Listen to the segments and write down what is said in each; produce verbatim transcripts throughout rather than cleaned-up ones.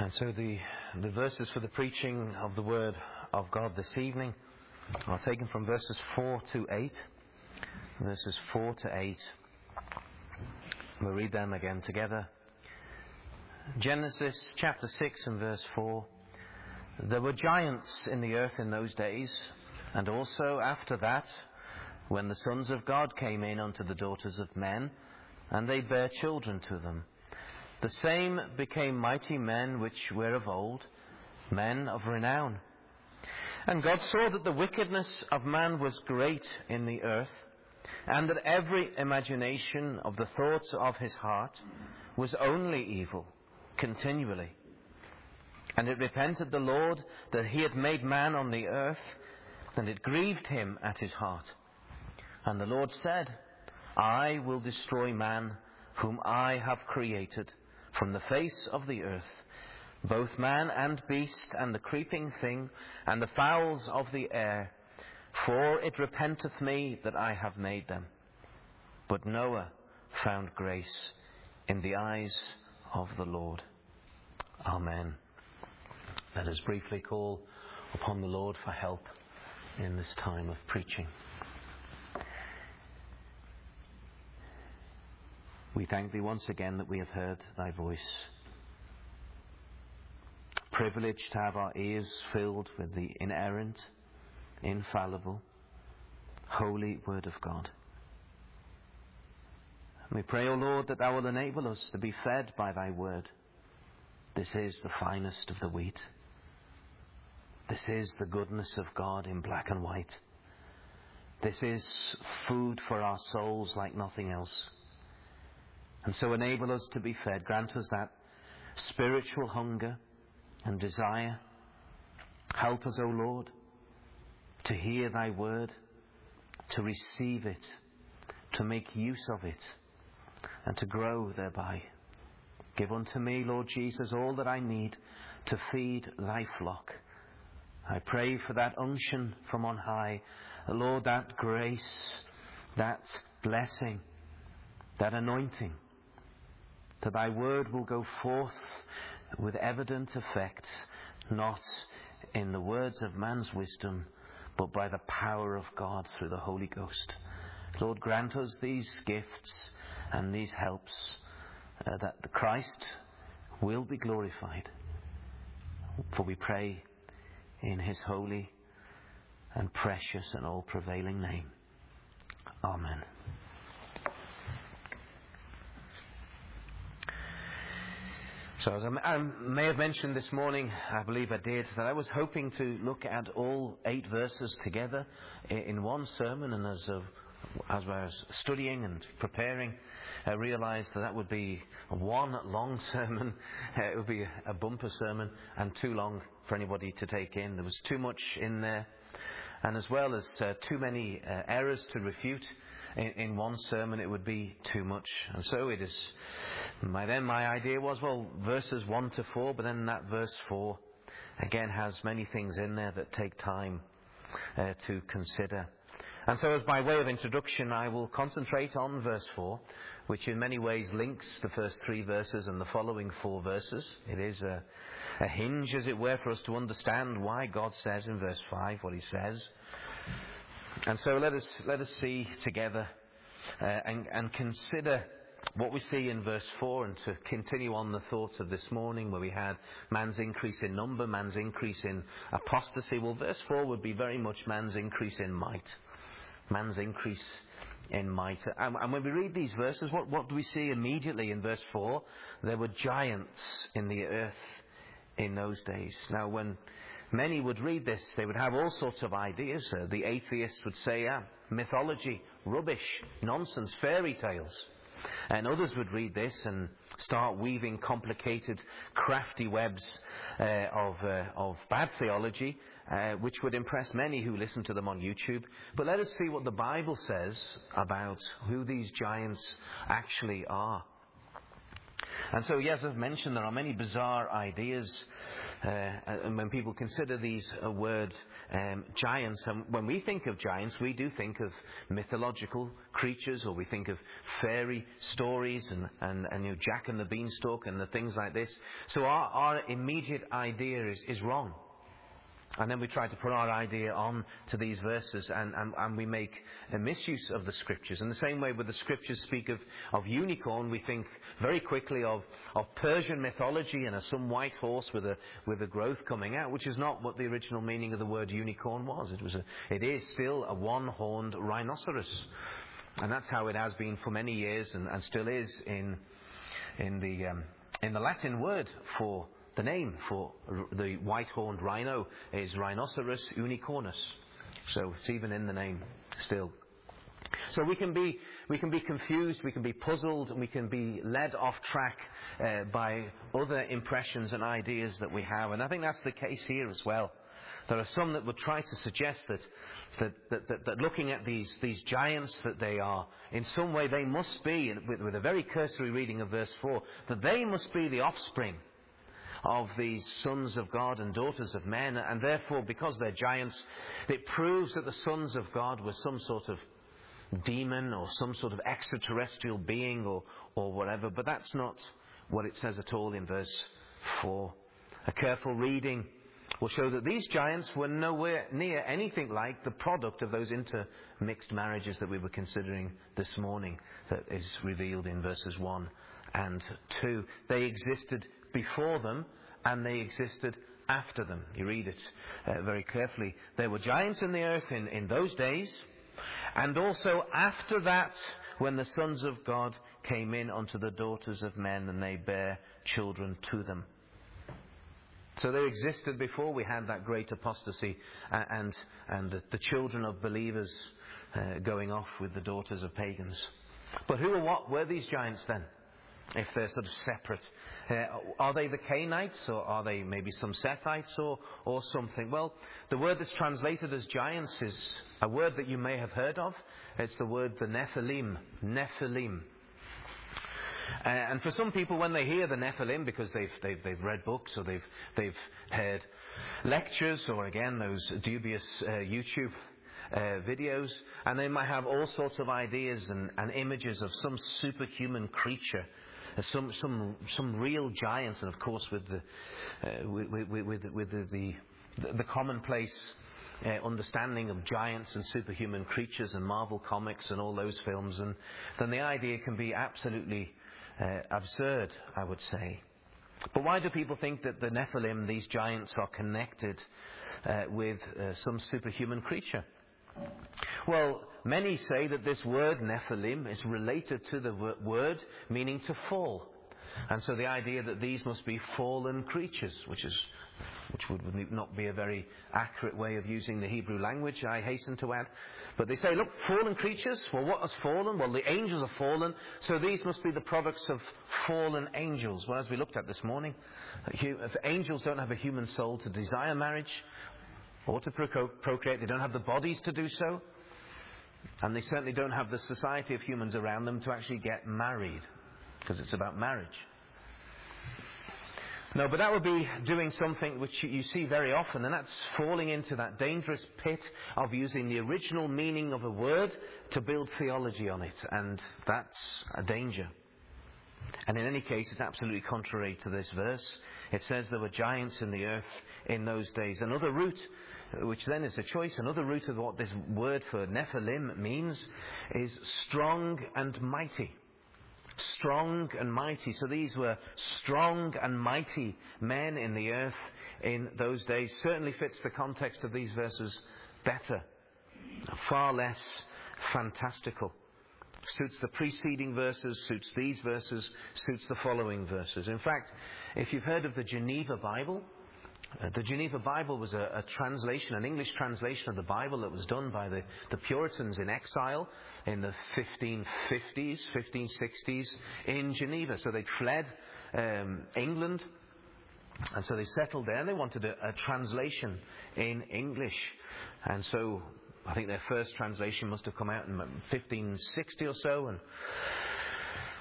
And so the, the verses for the preaching of the Word of God this evening are taken from verses four to eight. Verses four to eight. We'll read them again together. Genesis chapter six and verse four. There were giants in the earth in those days, and also after that, when the sons of God came in unto the daughters of men, and they bare children to them. The same became mighty men which were of old, men of renown. And God saw that the wickedness of man was great in the earth, and that every imagination of the thoughts of his heart was only evil continually. And it repented the Lord that he had made man on the earth, and it grieved him at his heart. And the Lord said, I will destroy man whom I have created from the face of the earth, both man and beast, and the creeping thing, and the fowls of the air, for it repenteth me that I have made them. But Noah found grace in the eyes of the Lord. Amen. Let us briefly call upon the Lord for help in this time of preaching. We thank thee once again that we have heard thy voice. Privileged to have our ears filled with the inerrant, infallible, holy Word of God. We pray, O Lord, that thou will enable us to be fed by thy Word. This is the finest of the wheat. This is the goodness of God in black and white. This is food for our souls like nothing else. And so enable us to be fed. Grant us that spiritual hunger and desire. Help us, O Lord, to hear thy word, to receive it, to make use of it, and to grow thereby. Give unto me, Lord Jesus, all that I need to feed thy flock. I pray for that unction from on high. Lord, that grace, that blessing, that anointing, that thy word will go forth with evident effect, not in the words of man's wisdom, but by the power of God through the Holy Ghost. Lord, grant us these gifts and these helps, uh, that the Christ will be glorified. For we pray in his holy and precious and all-prevailing name. Amen. So as I may have mentioned this morning, I believe I did, that I was hoping to look at all eight verses together in one sermon, and as, uh, as I was studying and preparing, I realized that that would be one long sermon. It would be a bumper sermon and too long for anybody to take in. There was too much in there, and as well as uh, too many uh, errors to refute in, in one sermon, it would be too much. And so it is. My then my idea was, well, verses one to four, but then that verse four again has many things in there that take time uh, to consider. And so as by way of introduction, I will concentrate on verse four, which in many ways links the first three verses and the following four verses. It is a, a hinge, as it were, for us to understand why God says in verse five what he says. And so let us let us see together uh, and, and consider what we see in verse four, and to continue on the thoughts of this morning where we had man's increase in number, man's increase in apostasy. Well, verse four would be very much man's increase in might. Man's increase in might. And, and when we read these verses, what, what do we see immediately in verse four? There were giants in the earth in those days. Now, when many would read this, they would have all sorts of ideas. Uh, the atheists would say, ah, mythology, rubbish, nonsense, fairy tales. And others would read this and start weaving complicated, crafty webs uh, of, uh, of bad theology, uh, which would impress many who listen to them on YouTube. But let us see what the Bible says about who these giants actually are. And so, yes, as I've mentioned, there are many bizarre ideas Uh, and when people consider these uh, word um, giants, and when we think of giants, we do think of mythological creatures, or we think of fairy stories and, and, and you know, Jack and the Beanstalk and the things like this. So our, our immediate idea is, is wrong. And then we try to put our idea on to these verses, and, and, and we make a misuse of the Scriptures. In the same way, when the Scriptures speak of, of unicorn, we think very quickly of, of Persian mythology and of some white horse with a, with a growth coming out, which is not what the original meaning of the word unicorn was. It was a, it is still a one-horned rhinoceros. And that's how it has been for many years, and, and still is in, in, the, um, in the Latin word for the name for the white-horned rhino is Rhinoceros unicornus. So it's even in the name still. So we can be we can be confused, we can be puzzled, and we can be led off track uh, by other impressions and ideas that we have. And I think that's the case here as well. There are some that would try to suggest that that, that, that, that looking at these, these giants, that they are, in some way they must be, with, with a very cursory reading of verse four, that they must be the offspring of these sons of God and daughters of men, and therefore, because they're giants, it proves that the sons of God were some sort of demon or some sort of extraterrestrial being or, or whatever. But that's not what it says at all in verse four. A careful reading will show that these giants were nowhere near anything like the product of those intermixed marriages that we were considering this morning, that is revealed in verses one and two. They existed before them, and they existed after them. You read it uh, very carefully. There were giants in the earth in, in those days, and also after that, when the sons of God came in unto the daughters of men, and they bare children to them. So they existed before we had that great apostasy uh, and, and the, the children of believers uh, going off with the daughters of pagans. But who or what were these giants then, if they're sort of separate? Uh, are they the Canaanites, or are they maybe some Sethites, or, or something? Well, the word that's translated as giants is a word that you may have heard of. It's the word the Nephilim. Nephilim. Uh, and for some people, when they hear the Nephilim, because they've, they've, they've read books, or they've, they've heard lectures, or again, those dubious uh, YouTube Uh, videos, and they might have all sorts of ideas and, and images of some superhuman creature, uh, some some some real giant, and of course with the uh, with, with, with, with the, the the commonplace uh, understanding of giants and superhuman creatures and Marvel comics and all those films, and then the idea can be absolutely uh, absurd, I would say. But why do people think that the Nephilim, these giants, are connected uh, with uh, some superhuman creature? Well, many say that this word Nephilim is related to the word meaning to fall. And so the idea that these must be fallen creatures, which is which would not be a very accurate way of using the Hebrew language, I hasten to add. But they say, look, fallen creatures, well, what has fallen? Well, the angels are fallen, so these must be the products of fallen angels. Well, as we looked at this morning, if angels don't have a human soul to desire marriage or to procreate, they don't have the bodies to do so, and they certainly don't have the society of humans around them to actually get married, because it's about marriage. No, but that would be doing something which you see very often, and that's falling into that dangerous pit of using the original meaning of a word to build theology on it, and that's a danger. And in any case, it's absolutely contrary to this verse. It says there were giants in the earth in those days. Another root, which then is a choice, another root of what this word for Nephilim means is strong and mighty. Strong and mighty. So these were strong and mighty men in the earth in those days. Certainly fits the context of these verses better. Far less fantastical. Suits the preceding verses, suits these verses, suits the following verses. In fact, if you've heard of the Geneva Bible, Uh, the Geneva Bible was a, a translation, an English translation of the Bible that was done by the, the Puritans in exile in the fifteen fifties, fifteen sixties in Geneva. So they'd fled um, England, and so they settled there, and they wanted a, a translation in English. And so I think their first translation must have come out in fifteen sixty or so, and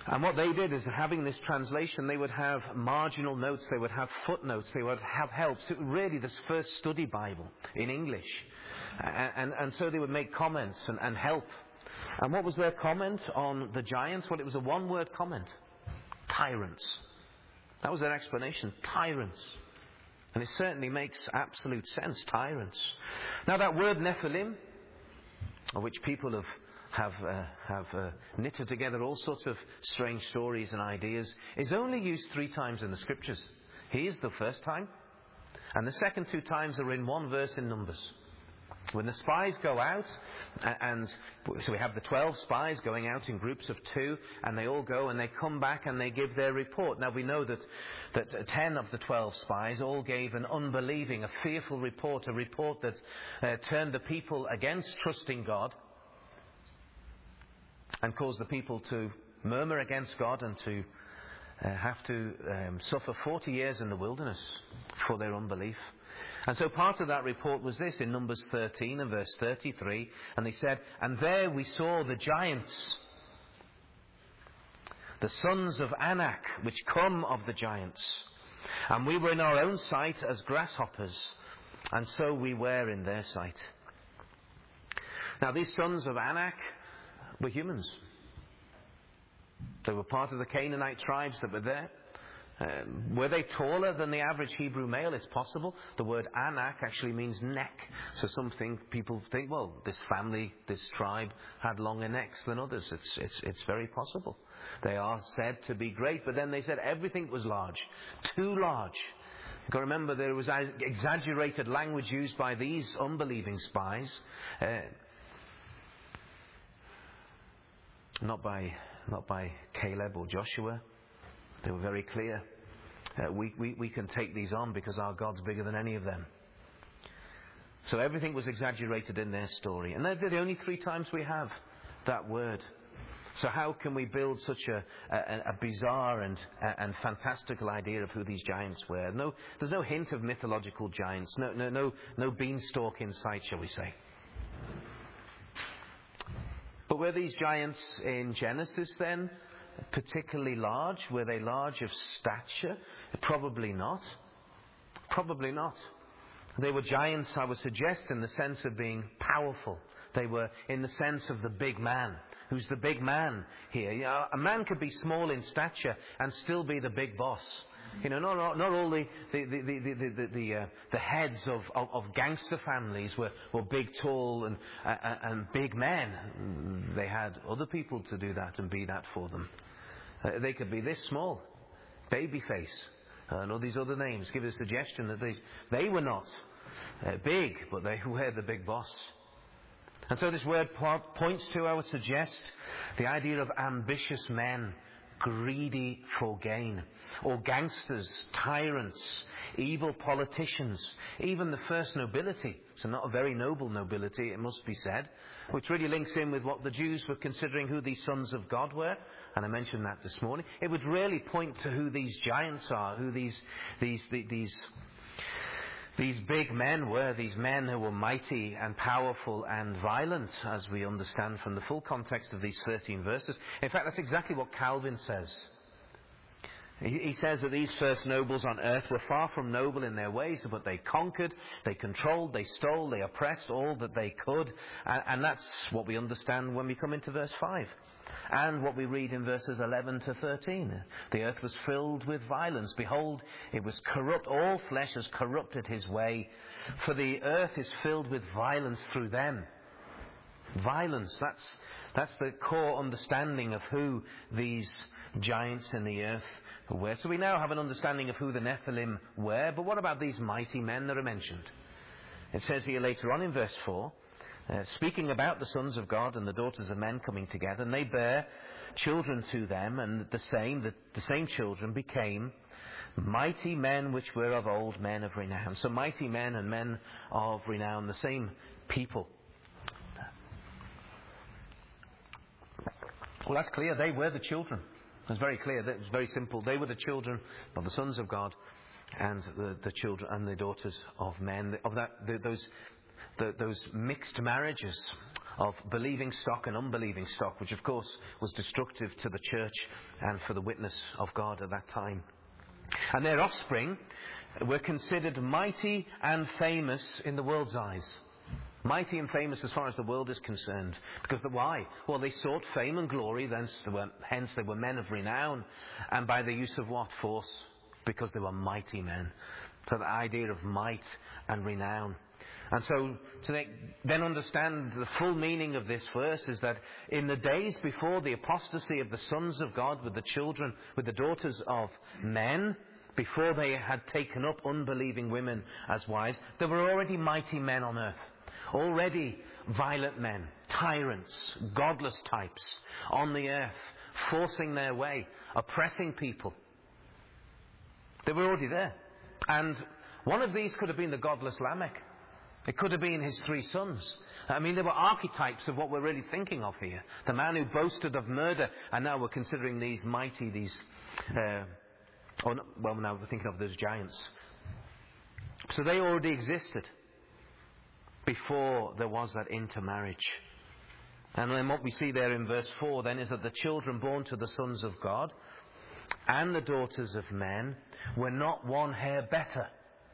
And what they did is, having this translation, they would have marginal notes, they would have footnotes, they would have helps. It was really this first study Bible in English. And, and, and so they would make comments and, and help. And what was their comment on the giants? Well, it was a one-word comment. Tyrants. That was their explanation. Tyrants. And it certainly makes absolute sense. Tyrants. Now that word Nephilim, of which people have have uh, have uh, knitted together all sorts of strange stories and ideas, is only used three times in the Scriptures. Here's the first time, and the second two times are in one verse in Numbers. When the spies go out, and so we have the twelve spies going out in groups of two, and they all go and they come back and they give their report. Now we know that, that ten of the twelve spies all gave an unbelieving, a fearful report, a report that uh, turned the people against trusting God and caused the people to murmur against God and to uh, have to um, suffer forty years in the wilderness for their unbelief. And so part of that report was this in Numbers thirteen and verse thirty-three. And they said, "And there we saw the giants, the sons of Anak, which come of the giants. And we were in our own sight as grasshoppers, and so we were in their sight." Now these sons of Anak were humans. They were part of the Canaanite tribes that were there. Um, were they taller than the average Hebrew male? It's possible. The word Anak actually means neck. So some think, people think, well, this family, this tribe had longer necks than others. It's, it's, it's very possible. They are said to be great, but then they said everything was large. Too large. You've got to remember there was exaggerated language used by these unbelieving spies. Uh, not by, not by Caleb or Joshua. They were very clear. Uh, we, we, we can take these on because our God's bigger than any of them. So everything was exaggerated in their story. And they're the only three times we have that word. So how can we build such a, a, a bizarre and, and fantastical idea of who these giants were? No, there's no hint of mythological giants. No, no, no, no beanstalk in sight, shall we say. But were these giants in Genesis then particularly large? Were they large of stature? Probably not. Probably not. They were giants, I would suggest, in the sense of being powerful. They were in the sense of the big man. Who's the big man here? You know, a man could be small in stature and still be the big boss. You know, not, not, not all the the the the the, the, the, uh, the heads of, of, of gangster families were, were big, tall, and uh, and big men. They had other people to do that and be that for them. Uh, they could be this small, babyface, uh, and all these other names give a suggestion that they they were not uh, big, but they were the big boss. And so this word po- points to, I would suggest, the idea of ambitious men, greedy for gain, or gangsters, tyrants, evil politicians, even the first nobility. So not a very noble nobility, it must be said, which really links in with what the Jews were considering who these sons of God were. And I mentioned that this morning. It would really point to who these giants are, who these these these these, these big men were, these men who were mighty and powerful and violent, as we understand from the full context of these thirteen verses. In fact, that's exactly what Calvin says. He says that these first nobles on earth were far from noble in their ways, but they conquered, they controlled, they stole, they oppressed all that they could. And that's what we understand when we come into verse five. And what we read in verses eleven to thirteen. The earth was filled with violence. Behold, it was corrupt. All flesh has corrupted his way. For the earth is filled with violence through them. Violence, that's, that's the core understanding of who these giants in the earth were. So we now have an understanding of who the Nephilim were. But what about these mighty men that are mentioned? It says here later on in verse four, Uh, speaking about the sons of God and the daughters of men coming together, and they bear children to them, and the same, the, the same children became mighty men which were of old, men of renown. So mighty men and men of renown, the same people. Well, that's clear. They were the children. It's very clear. It's very simple. They were the children of the sons of God and the, the children and the daughters of men. Of that, the, those the, those mixed marriages of believing stock and unbelieving stock, which of course was destructive to the church and for the witness of God at that time. And their offspring were considered mighty and famous in the world's eyes. Mighty and famous as far as the world is concerned. Because the why? Well, they sought fame and glory, hence they were, hence they were men of renown. And by the use of what? Force. Because they were mighty men. So the idea of might and renown. And so to then understand the full meaning of this verse is that in the days before the apostasy of the sons of God with the children, with the daughters of men, before they had taken up unbelieving women as wives, there were already mighty men on earth. Already violent men, tyrants, godless types on the earth, forcing their way, oppressing people. They were already there. And one of these could have been the godless Lamech. It could have been his three sons. I mean, they were archetypes of what we're really thinking of here. The man who boasted of murder, and now we're considering these mighty, these, uh, oh, no, well, now we're thinking of those giants. So they already existed before there was that intermarriage. And then what we see there in verse four then is that the children born to the sons of God and the daughters of men were not one hair better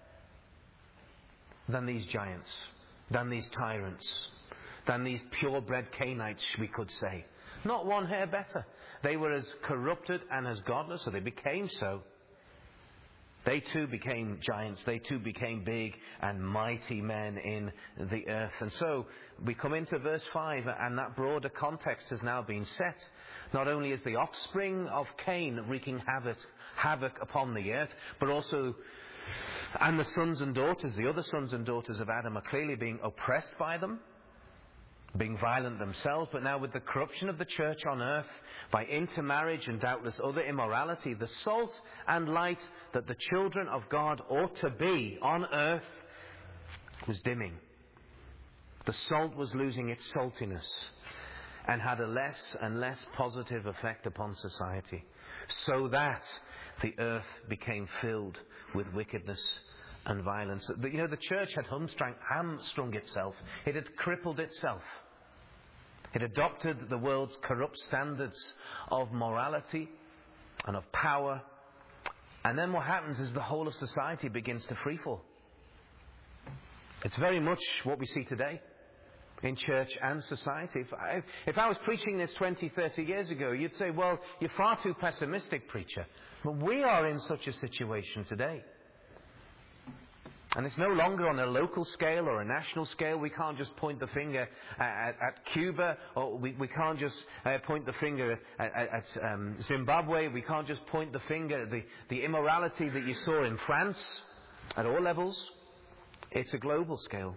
than these giants, than these tyrants, than these purebred Canaanites, we could say. Not one hair better. They were as corrupted and as godless, so they became so. They too became giants. They too became big and mighty men in the earth. And so we come into verse five, and that broader context has now been set. Not only is the offspring of Cain wreaking havoc, havoc upon the earth, but also, and the sons and daughters, the other sons and daughters of Adam are clearly being oppressed by them, being violent themselves, but now with the corruption of the church on earth, by intermarriage and doubtless other immorality, the salt and light that the children of God ought to be on earth was dimming. The salt was losing its saltiness and had a less and less positive effect upon society, so that the earth became filled with wickedness and violence. You know, the church had hamstrung, hamstrung itself. It had crippled itself. It adopted the world's corrupt standards of morality and of power. And then what happens is the whole of society begins to freefall. It's very much what we see today in church and society. If I, if I was preaching this twenty, thirty years ago, you'd say, well, you're far too pessimistic, preacher. But we are in such a situation today. And it's no longer on a local scale or a national scale. We can't just point the finger at, at Cuba, or we, we can't just uh, point the finger at, at, at um, Zimbabwe. We can't just point the finger at the, the immorality that you saw in France at all levels. It's a global scale.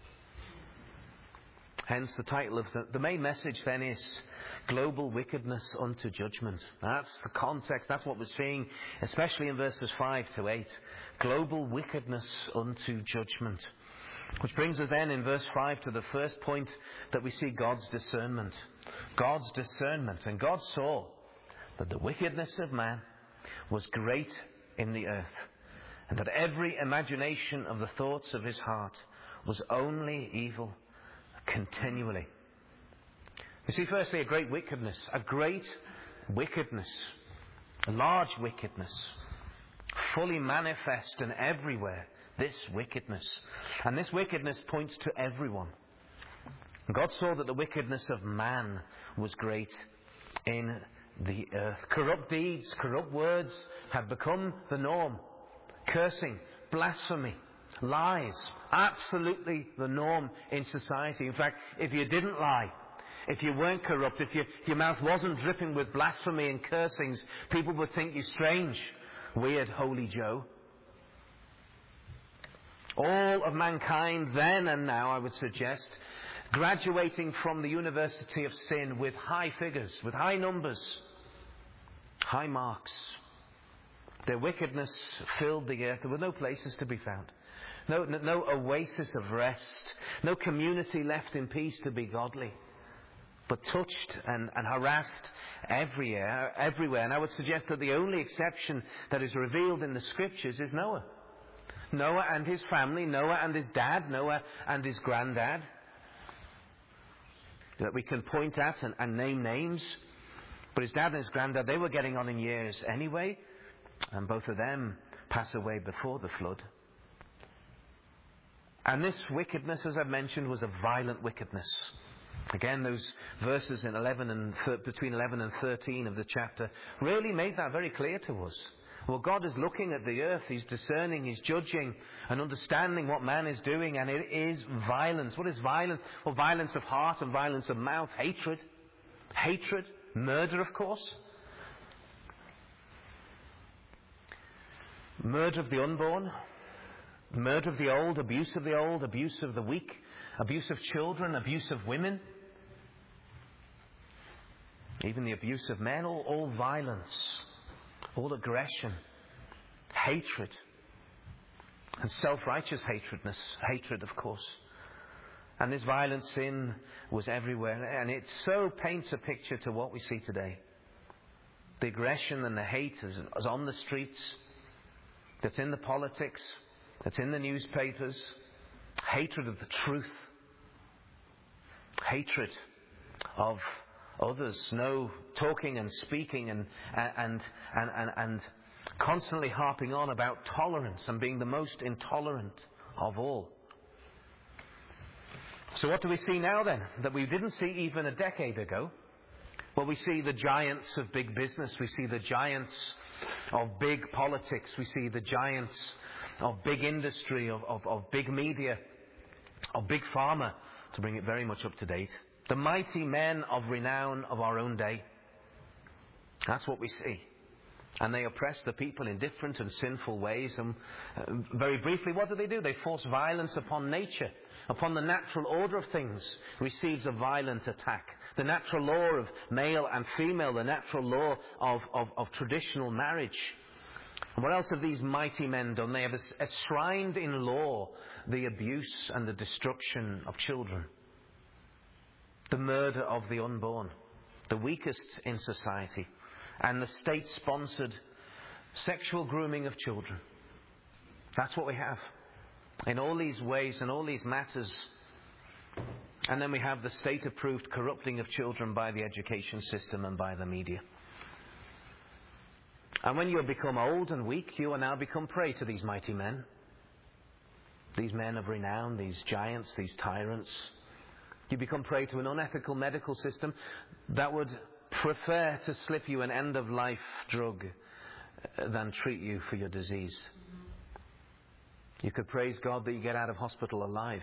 Hence the title of the, the main message then is global wickedness unto judgment. That's the context. That's what we're seeing, especially in verses five to eight. Global wickedness unto judgment. Which brings us then in verse five to the first point that we see God's discernment. God's discernment. And God saw that the wickedness of man was great in the earth, and that every imagination of the thoughts of his heart was only evil continually. You see, firstly, a great wickedness. A great wickedness. A large wickedness. Fully manifest and everywhere. This wickedness. And this wickedness points to everyone. God saw that the wickedness of man was great in the earth. Corrupt deeds, corrupt words have become the norm. Cursing, blasphemy, lies, absolutely the norm in society. In fact, if you didn't lie, if you weren't corrupt, if, you, if your mouth wasn't dripping with blasphemy and cursings, people would think you strange, weird, holy Joe. All of mankind then and now, I would suggest, graduating from the university of sin with high figures, with high numbers, high marks. Their wickedness filled the earth. There were no places to be found. No, no, no oasis of rest. No community left in peace to be godly. But touched and, and harassed everywhere, everywhere. And I would suggest that the only exception that is revealed in the Scriptures is Noah. Noah and his family, Noah and his dad, Noah and his granddad, that we can point at and, and name names. But his dad and his granddad, they were getting on in years anyway, and both of them pass away before the flood. And this wickedness, as I've mentioned, was a violent wickedness. Again, those verses in eleven and th- between eleven and thirteen of the chapter really make that very clear to us. Well, God is looking at the earth, He's discerning, He's judging and understanding what man is doing, and it is violence. What is violence? Well, violence of heart and violence of mouth, hatred, hatred, murder, of course. Murder of the unborn, murder of the old, abuse of the old, abuse of the weak, abuse of children, abuse of women, even the abuse of men, all, all violence, all aggression, hatred, and self-righteous hatredness, hatred, of course. And this violent sin was everywhere, and it so paints a picture to what we see today. The aggression and the hate is, is on the streets, that's in the politics, that's in the newspapers, hatred of the truth, hatred of others, no talking and speaking and and and and, and constantly harping on about tolerance and being the most intolerant of all. So what do we see now then that we didn't see even a decade ago? Well, we see the giants of big business, we see the giants of big politics, we see the giants of big industry, of, of, of big media, of big pharma, to bring it very much up to date. The mighty men of renown of our own day. That's what we see. And they oppress the people in different and sinful ways. And uh, very briefly, what do they do? They force violence upon nature, upon the natural order of things, receives a violent attack. The natural law of male and female, the natural law of, of, of traditional marriage. And what else have these mighty men done? They have enshrined in law the abuse and the destruction of children. The murder of the unborn, the weakest in society, and the state-sponsored sexual grooming of children. That's what we have in all these ways and all these matters. And then we have the state-approved corrupting of children by the education system and by the media. And when you have become old and weak, you are now become prey to these mighty men. These men of renown, these giants, these tyrants. You become prey to an unethical medical system that would prefer to slip you an end-of-life drug than treat you for your disease. You could praise God that you get out of hospital alive.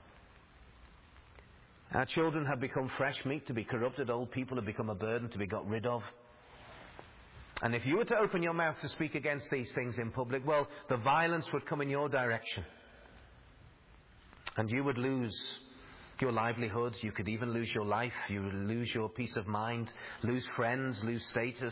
Our children have become fresh meat to be corrupted. Old people have become a burden to be got rid of. And if you were to open your mouth to speak against these things in public, well, the violence would come in your direction. And you would lose your livelihoods. You could even lose your life. You would lose your peace of mind, lose friends, lose status.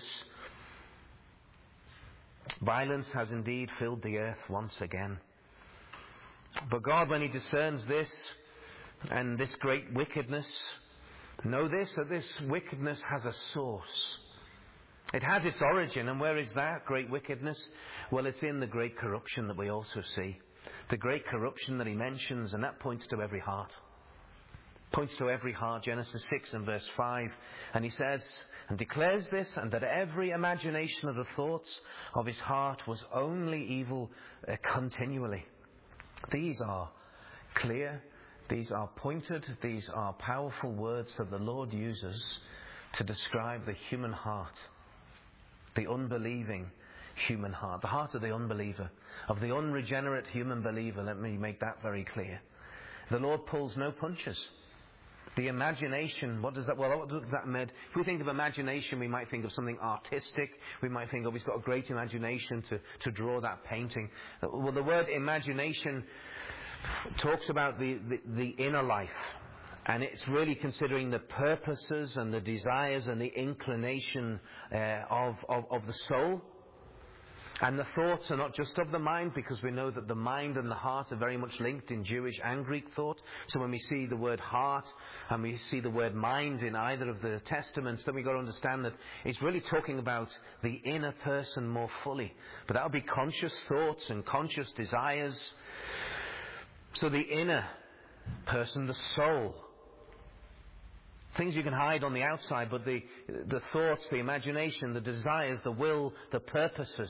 Violence has indeed filled the earth once again. But God, when He discerns this and this great wickedness, know this, that this wickedness has a source. It has its origin, and where is that great wickedness? Well, it's in the great corruption that we also see. The great corruption that He mentions, and that points to every heart. Points to every heart, Genesis six and verse five. And He says, and declares this, and that every imagination of the thoughts of his heart was only evil uh, continually. These are clear, these are pointed, these are powerful words that the Lord uses to describe the human heart. The unbelieving human heart. The heart of the unbeliever. Of the unregenerate human believer. Let me make that very clear. The Lord pulls no punches. The imagination, what does that, well, what does that mean? If we think of imagination, we might think of something artistic. We might think, oh, he's got a great imagination to, to draw that painting. Well, the word imagination talks about the, the, the inner life. And it's really considering the purposes and the desires and the inclination uh, of, of, of the soul. And the thoughts are not just of the mind, because we know that the mind and the heart are very much linked in Jewish and Greek thought. So when we see the word heart and we see the word mind in either of the testaments, then we've got to understand that it's really talking about the inner person more fully. But that will be conscious thoughts and conscious desires. So the inner person, the soul, things you can hide on the outside, but the, the thoughts, the imagination, the desires, the will, the purposes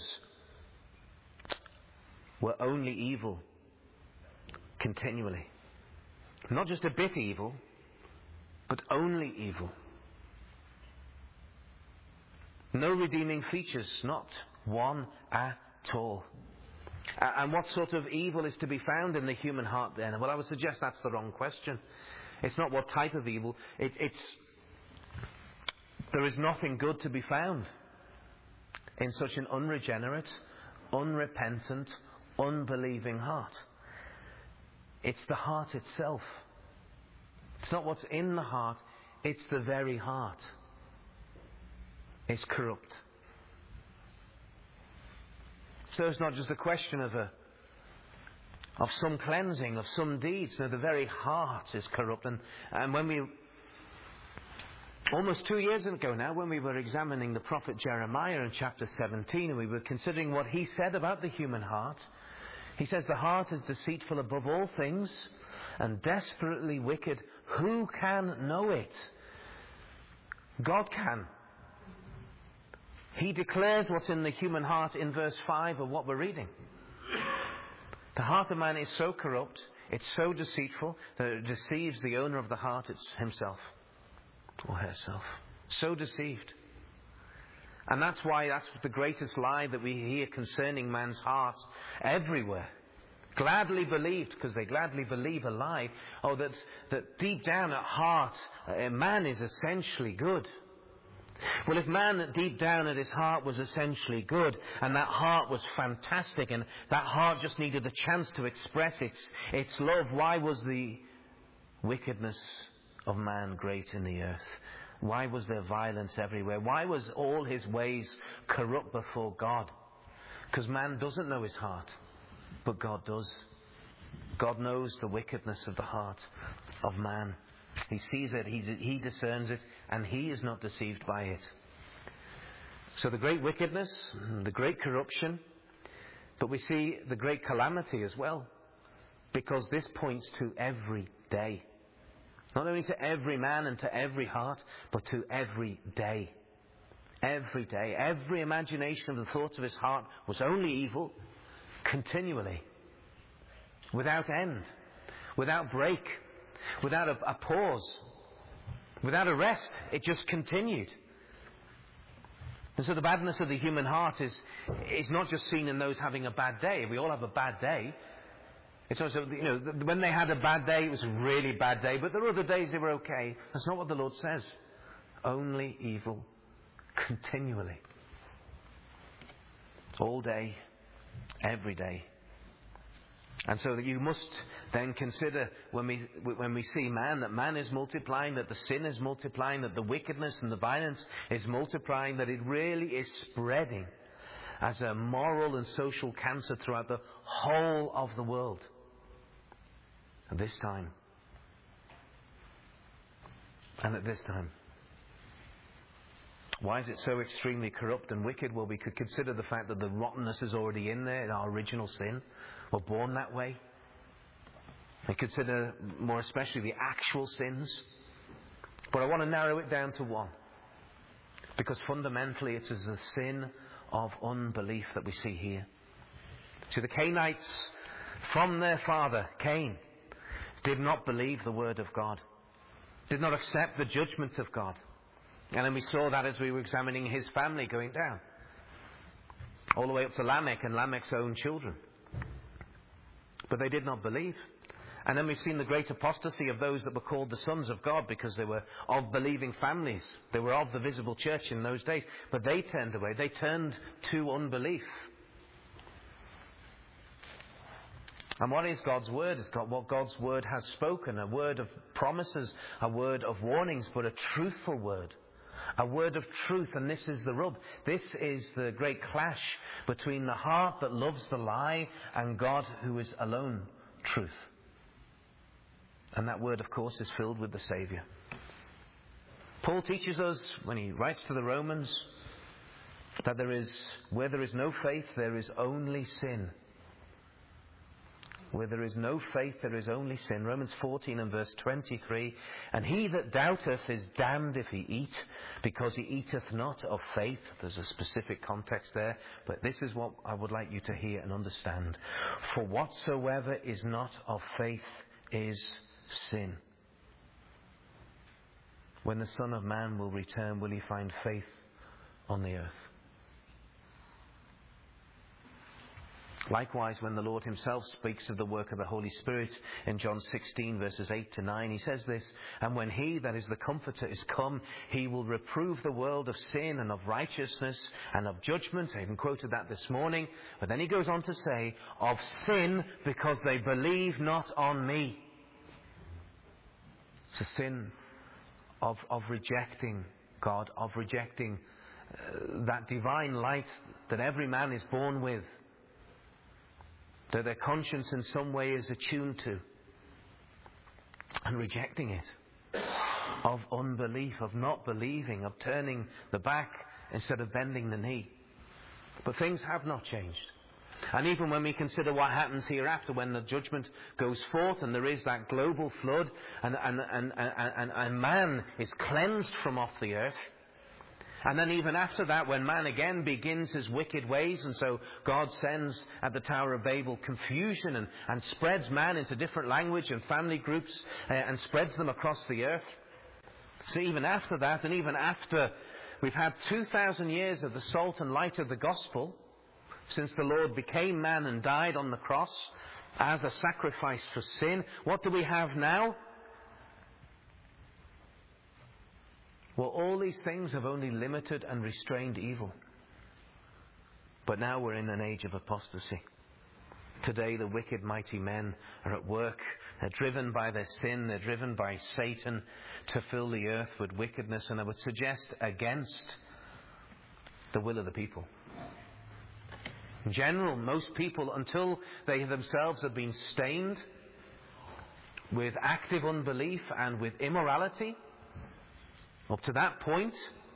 were only evil continually. Not just a bit evil, but only evil. No redeeming features, not one at all. And what sort of evil is to be found in the human heart then? Well, I would suggest that's the wrong question. It's not what type of evil. It, it's there is nothing good to be found in such an unregenerate, unrepentant, unbelieving heart. It's the heart itself. It's not what's in the heart, it's the very heart. It's corrupt. So it's not just a question of a of some cleansing, of some deeds. No, the very heart is corrupt. And, and when we, almost two years ago now, when we were examining the prophet Jeremiah in chapter seventeen, and we were considering what he said about the human heart, he says, the heart is deceitful above all things and desperately wicked. Who can know it? God can. He declares what's in the human heart in verse five of what we're reading. The heart of man is so corrupt, it's so deceitful, that it deceives the owner of the heart, it's himself or herself. So deceived. And that's why that's the greatest lie that we hear concerning man's heart everywhere. Gladly believed, because they gladly believe a lie, oh, that, that deep down at heart, uh, man is essentially good. Well, if man deep down at his heart was essentially good, and that heart was fantastic, and that heart just needed a chance to express its, its love, why was the wickedness of man great in the earth? Why was there violence everywhere? Why was all his ways corrupt before God? Because man doesn't know his heart, but God does. God knows the wickedness of the heart of man. He sees it, he, he discerns it, and he is not deceived by it. So the great wickedness, the great corruption, but we see the great calamity as well, because this points to every day. Not only to every man and to every heart, but to every day. Every day. Every imagination of the thoughts of his heart was only evil, continually, without end, without break, without a, a pause, without a rest. It just continued. And so the badness of the human heart is, is not just seen in those having a bad day. We all have a bad day. It's also, you know, when they had a bad day, it was a really bad day, but there were other days they were okay. That's not what the Lord says. Only evil, continually. All day, every day. And so that you must then consider when we when we see man, that man is multiplying, that the sin is multiplying, that the wickedness and the violence is multiplying, that it really is spreading as a moral and social cancer throughout the whole of the world. At this time. And at this time. Why is it so extremely corrupt and wicked? Well, we could consider the fact that the rottenness is already in there in our original sin. We're born that way. We consider more especially the actual sins. But I want to narrow it down to one. Because fundamentally it is the sin of unbelief that we see here. See, the Cainites, from their father, Cain, did not believe the word of God. Did not accept the judgment of God. And then we saw that as we were examining his family going down. All the way up to Lamech and Lamech's own children. But they did not believe. And then we've seen the great apostasy of those that were called the sons of God because they were of believing families. They were of the visible church in those days. But they turned away. They turned to unbelief. And what is God's word? It's got what God's word has spoken. A word of promises, a word of warnings, but a truthful word. A word of truth, and this is the rub. This is the great clash between the heart that loves the lie and God who is alone truth. And that word, of course, is filled with the Saviour. Paul teaches us, when he writes to the Romans, that there is, where there is no faith, there is only sin. Where there is no faith, there is only sin. Romans fourteen and verse twenty-three. And he that doubteth is damned if he eat, because he eateth not of faith. There's a specific context there, but this is what I would like you to hear and understand. For whatsoever is not of faith is sin. When the Son of Man will return, will he find faith on the earth? Likewise, when the Lord himself speaks of the work of the Holy Spirit in John sixteen verses eight to nine, he says this, and when he, that is the Comforter, is come, he will reprove the world of sin and of righteousness and of judgment. I even quoted that this morning. But then he goes on to say, of sin, because they believe not on me. It's a sin of, of rejecting God, of rejecting uh, that divine light that every man is born with, that their conscience in some way is attuned to, and rejecting it, of unbelief, of not believing, of turning the back instead of bending the knee. But things have not changed. And even when we consider what happens hereafter, when the judgment goes forth and there is that global flood, and, and, and, and, and, and man is cleansed from off the earth, and then even after that, when man again begins his wicked ways, and so God sends at the Tower of Babel confusion and, and spreads man into different language and family groups uh, and spreads them across the earth. So even after that, and even after we've had two thousand years of the salt and light of the gospel, since the Lord became man and died on the cross as a sacrifice for sin, what do we have now? Well, all these things have only limited and restrained evil. But now we're in an age of apostasy. Today the wicked mighty men are at work. They're driven by their sin. They're driven by Satan to fill the earth with wickedness. And I would suggest against the will of the people. In general, most people, until they themselves have been stained with active unbelief and with immorality, up to that point,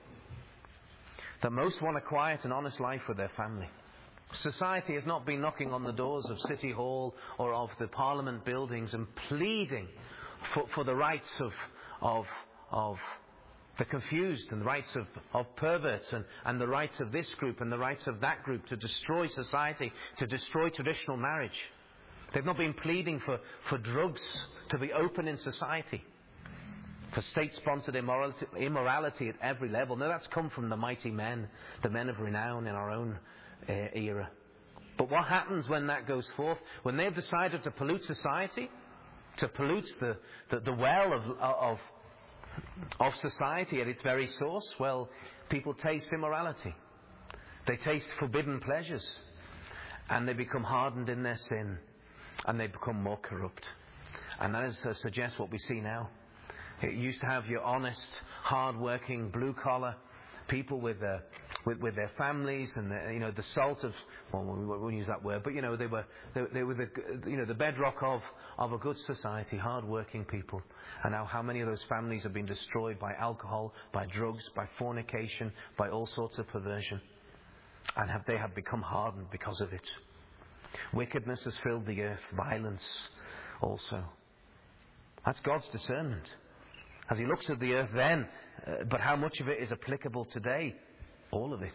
that most want a quiet and honest life with their family. Society has not been knocking on the doors of City Hall or of the Parliament buildings and pleading for, for the rights of, of, of the confused and the rights of, of perverts and, and the rights of this group and the rights of that group to destroy society, to destroy traditional marriage. They've not been pleading for, for drugs to be open in society, for state-sponsored immorality, immorality at every level. No, that's come from the mighty men, the men of renown in our own uh, era. But what happens when that goes forth? When they've decided to pollute society, to pollute the, the, the well of, of, of society at its very source, well, people taste immorality. They taste forbidden pleasures. And they become hardened in their sin. And they become more corrupt. And that is, uh, suggests what we see now. It used to have your honest, hard-working, blue-collar people with, uh, with with their families and the, you know the salt of, well, we won't use that word, but you know they were they, they were the you know the bedrock of of a good society, hard-working people. And now how many of those families have been destroyed by alcohol, by drugs, by fornication, by all sorts of perversion, and have they have become hardened because of it. Wickedness has filled the earth, violence also. That's God's discernment as he looks at the earth then. Uh, but how much of it is applicable today? All of it.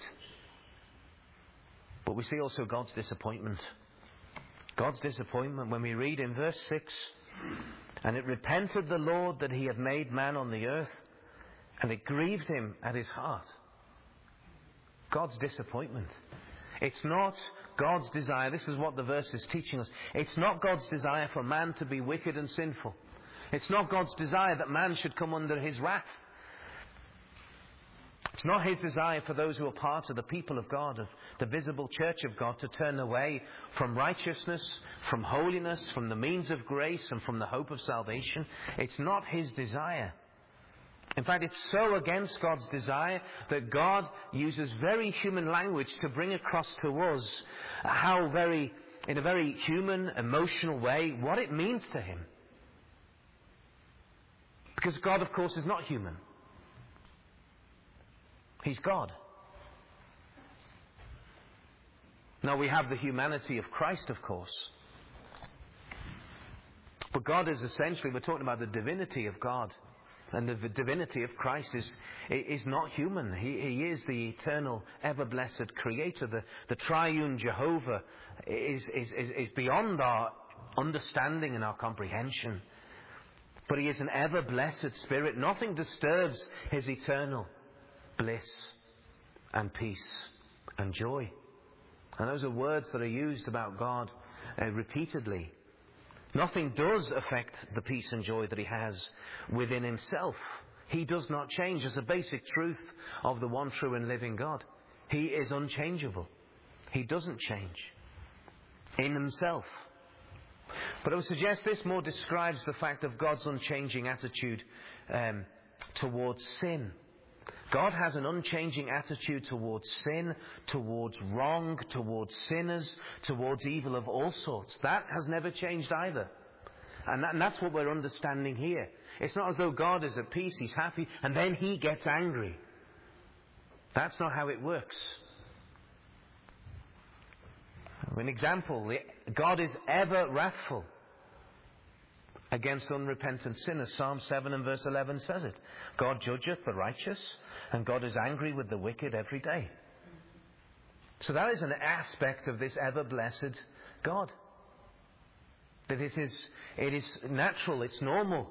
But we see also God's disappointment. God's disappointment when we read in verse six, and it repented the Lord that he had made man on the earth, and it grieved him at his heart. God's disappointment. It's not God's desire. This is what the verse is teaching us. It's not God's desire for man to be wicked and sinful. It's not God's desire that man should come under his wrath. It's not his desire for those who are part of the people of God, of the visible church of God, to turn away from righteousness, from holiness, from the means of grace and from the hope of salvation. It's not his desire. In fact, it's so against God's desire that God uses very human language to bring across to us how very, in a very human, emotional way, what it means to Him. Because God, of course, is not human. He's God. Now, we have the humanity of Christ, of course. But God is essentially, we're talking about the divinity of God. And the divinity of Christ is, is not human. He, he is the eternal, ever-blessed Creator. The, the triune Jehovah is, is, is, is beyond our understanding and our comprehension. But He is an ever-blessed Spirit. Nothing disturbs His eternal bliss and peace and joy. And those are words that are used about God uh, repeatedly. Nothing does affect the peace and joy that He has within Himself. He does not change. It's a basic truth of the one true and living God. He is unchangeable. He doesn't change in Himself. But I would suggest this more describes the fact of God's unchanging attitude um, towards sin. God has an unchanging attitude towards sin, towards wrong, towards sinners, towards evil of all sorts. That has never changed either. And, that, and that's what we're understanding here. It's not as though God is at peace, He's happy, and then He gets angry. That's not how it works. An example, God is ever wrathful against unrepentant sinners. Psalm seven and verse eleven says it. God judgeth the righteous, and God is angry with the wicked every day. So that is an aspect of this ever-blessed God. That it is, it is natural, it's normal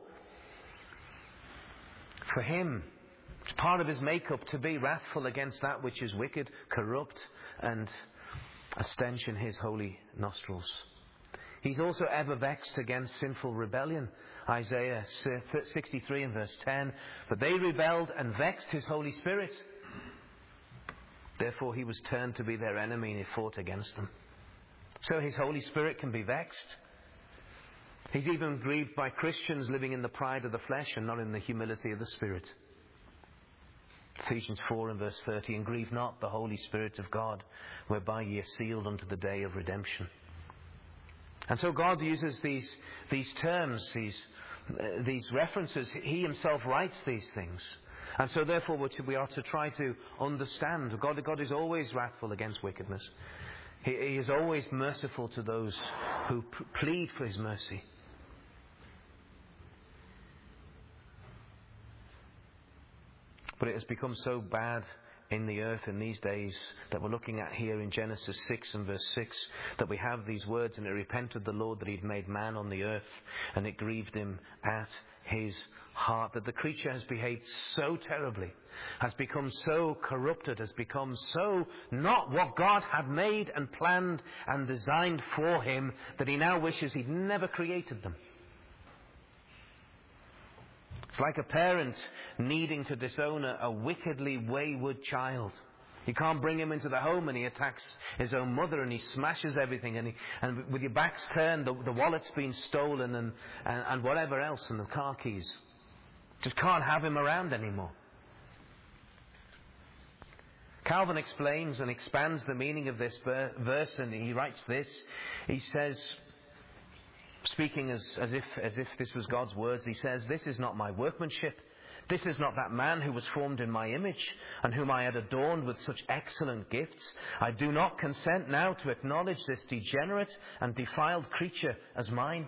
for Him. It's part of His makeup to be wrathful against that which is wicked, corrupt, and a stench in His holy nostrils. He's also ever vexed against sinful rebellion. Isaiah sixty-three and verse ten. But they rebelled and vexed His Holy Spirit. Therefore He was turned to be their enemy, and He fought against them. So His Holy Spirit can be vexed. He's even grieved by Christians living in the pride of the flesh and not in the humility of the Spirit. Ephesians four and verse thirty. And grieve not the Holy Spirit of God, whereby ye are sealed unto the day of redemption. And so God uses these these terms, these uh, these references. He Himself writes these things. And so therefore we are to try to understand. God, God is always wrathful against wickedness. He, he is always merciful to those who p- plead for His mercy. But it has become so bad in the earth in these days that we're looking at here in Genesis six and verse six, that we have these words, and it repented the Lord that He'd made man on the earth, and it grieved Him at His heart. That the creature has behaved so terribly, has become so corrupted, has become so not what God had made and planned and designed for him, that he now wishes He'd never created them. It's like a parent needing to disown a, a wickedly wayward child. You can't bring him into the home, and he attacks his own mother, and he smashes everything, and, he, and with your backs turned, the, the wallet's been stolen, and, and, and whatever else, and the car keys. Just can't have him around anymore. Calvin explains and expands the meaning of this verse, and he writes this. He says, speaking as, as if as if this was God's words, he says, "This is not my workmanship. This is not that man who was formed in my image, and whom I had adorned with such excellent gifts. I do not consent now to acknowledge this degenerate and defiled creature as mine."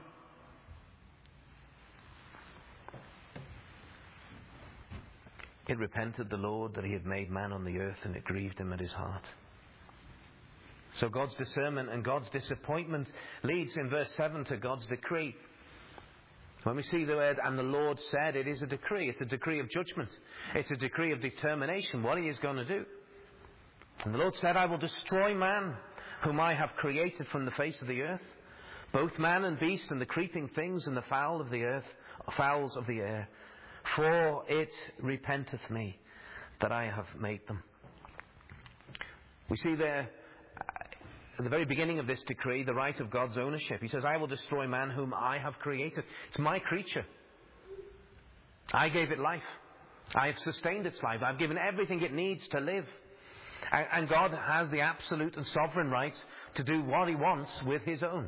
It repented the Lord that He had made man on the earth, and it grieved Him at His heart. So God's discernment and God's disappointment leads in verse seven to God's decree. When we see the word, "and the Lord said," it is a decree. It's a decree of judgment. It's a decree of determination, what He is going to do. And the Lord said, "I will destroy man, whom I have created from the face of the earth, both man and beast, and the creeping things, and the fowl of the earth, fowls of the air. For it repenteth me that I have made them." We see there, at the very beginning of this decree, the right of God's ownership. He says, "I will destroy man whom I have created." It's my creature. I gave it life. I have sustained its life. I've given everything it needs to live. And, and God has the absolute and sovereign right to do what He wants with His own.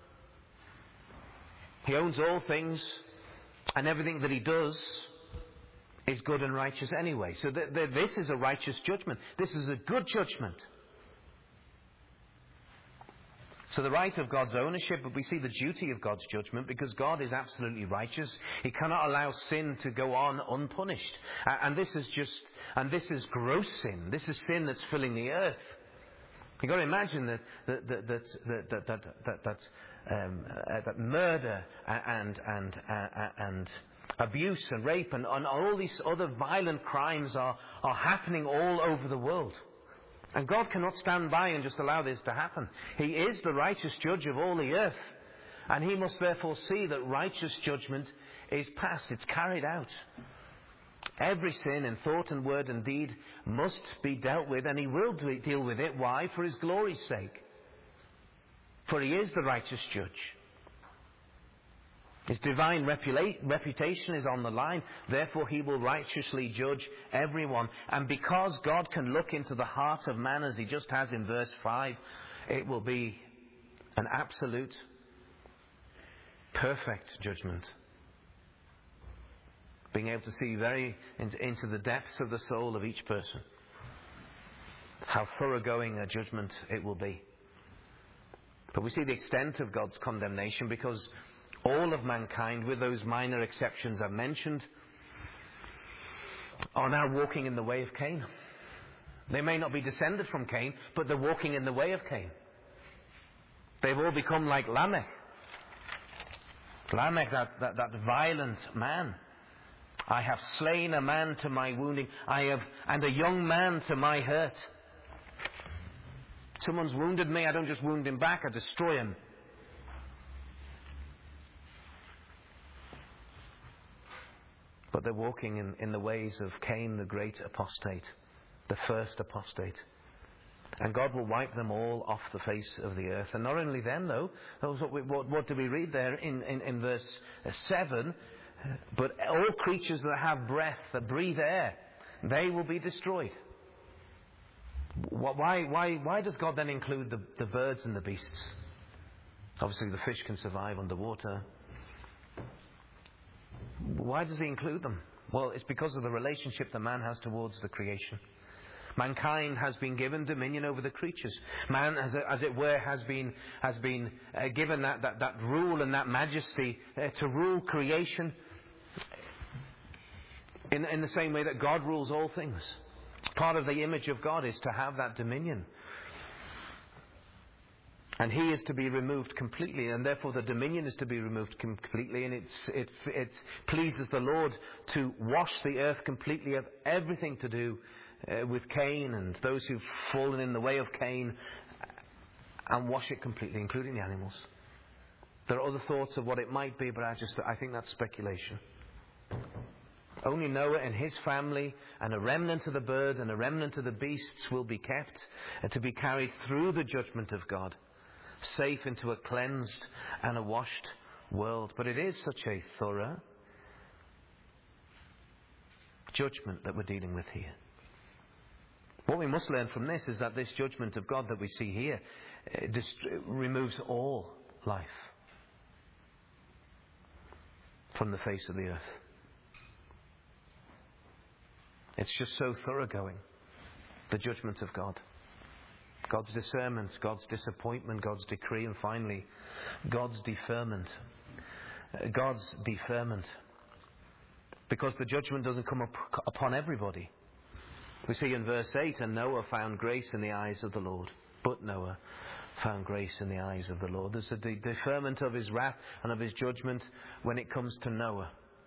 He owns all things, and everything that He does is good and righteous anyway. So th- th- this is a righteous judgment. This is a good judgment. So the right of God's ownership, but we see the duty of God's judgment, because God is absolutely righteous. He cannot allow sin to go on unpunished. Uh, and this is just, and this is gross sin. This is sin that's filling the earth. You've got to imagine that that that that that that that, that, um, uh, that murder and and uh, and abuse and rape and, and all these other violent crimes are are happening all over the world. And God cannot stand by and just allow this to happen. He is the righteous judge of all the earth. And He must therefore see that righteous judgment is passed. It's carried out. Every sin in thought and word and deed must be dealt with. And He will deal with it. Why? For His glory's sake. For He is the righteous judge. His divine reputation is on the line. Therefore, He will righteously judge everyone. And because God can look into the heart of man, as He just has in verse five, it will be an absolute, perfect judgment. Being able to see very into the depths of the soul of each person. How thoroughgoing a judgment it will be. But we see the extent of God's condemnation, because all of mankind, with those minor exceptions I've mentioned, are now walking in the way of Cain. They may not be descended from Cain, but they're walking in the way of Cain. They've all become like Lamech. Lamech, that, that, that violent man. I have slain a man to my wounding, I have, and a young man to my hurt. Someone's wounded me, I don't just wound him back, I destroy him. But they're walking in, in the ways of Cain, the great apostate, the first apostate. And God will wipe them all off the face of the earth. And not only them, though, what, we, what, what do we read there in, in, in verse seven? But all creatures that have breath, that breathe air, they will be destroyed. Why, why, why does God then include the, the birds and the beasts? Obviously the fish can survive underwater. Why does He include them? Well, it's because of the relationship that man has towards the creation. Mankind has been given dominion over the creatures. Man, as, it, as it were, has been has been uh, given that, that, that rule and that majesty uh, to rule creation in, in the same way that God rules all things. Part of the image of God is to have that dominion. And He is to be removed completely, and therefore the dominion is to be removed completely. And it's, it, it pleases the Lord to wash the earth completely of everything to do uh, with Cain and those who've fallen in the way of Cain, and wash it completely, including the animals. There are other thoughts of what it might be, but I just I think that's speculation. Only Noah and his family and a remnant of the bird and a remnant of the beasts will be kept uh, to be carried through the judgment of God, safe into a cleansed and a washed world. But it is such a thorough judgment that we're dealing with here. What we must learn from this is that this judgment of God that we see here uh, dist- removes all life from the face of the earth. It's just so thoroughgoing, the judgment of God. God's discernment, God's disappointment, God's decree, and finally, God's deferment. God's deferment. Because the judgment doesn't come up upon everybody. We see in verse eight, and Noah found grace in the eyes of the Lord. But Noah found grace in the eyes of the Lord. There's a de- deferment of His wrath and of His judgment when it comes to Noah.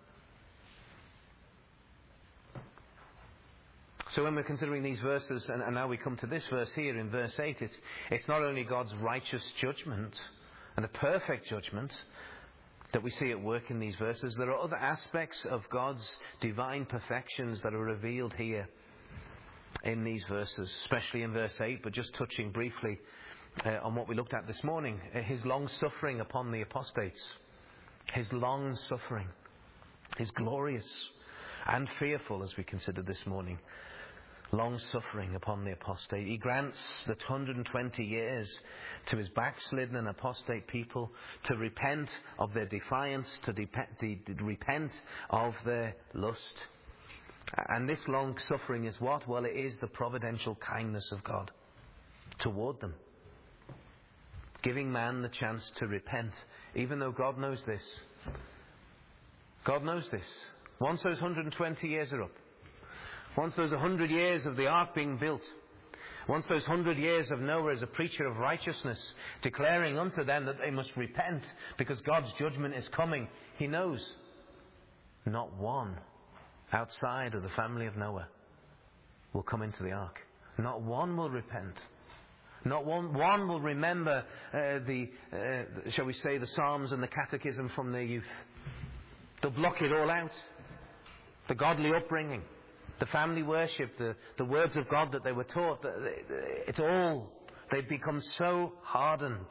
So when we're considering these verses, and, and now we come to this verse here in verse eight, it's, it's not only God's righteous judgment and the perfect judgment that we see at work in these verses, there are other aspects of God's divine perfections that are revealed here in these verses, especially in verse eight, but just touching briefly uh, on what we looked at this morning, uh, His long suffering upon the apostates, His long suffering, His glorious and fearful, as we considered this morning. Long-suffering upon the apostate. He grants that one hundred twenty years to his backslidden and apostate people to repent of their defiance, to de- de- de- repent of their lust. And this long-suffering is what? Well, it is the providential kindness of God toward them, giving man the chance to repent, even though God knows this. God knows this. Once those one hundred twenty years are up, once those one hundred years of the ark being built, once those one hundred years of Noah as a preacher of righteousness, declaring unto them that they must repent because God's judgment is coming, he knows not one outside of the family of Noah will come into the ark. Not one will repent. Not one, one will remember uh, the, uh, shall we say, the Psalms and the Catechism from their youth. They'll block it all out. The godly upbringing, the family worship, the, the words of God that they were taught, it's all, they've become so hardened.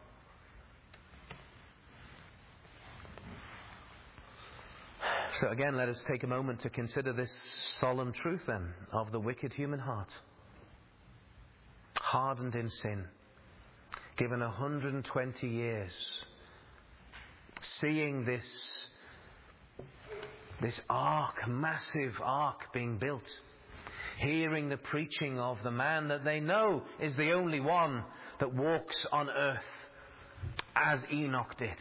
So again, let us take a moment to consider this solemn truth then of the wicked human heart. Hardened in sin, given one hundred twenty years, seeing this this ark, massive ark being built, hearing the preaching of the man that they know is the only one that walks on earth as Enoch did.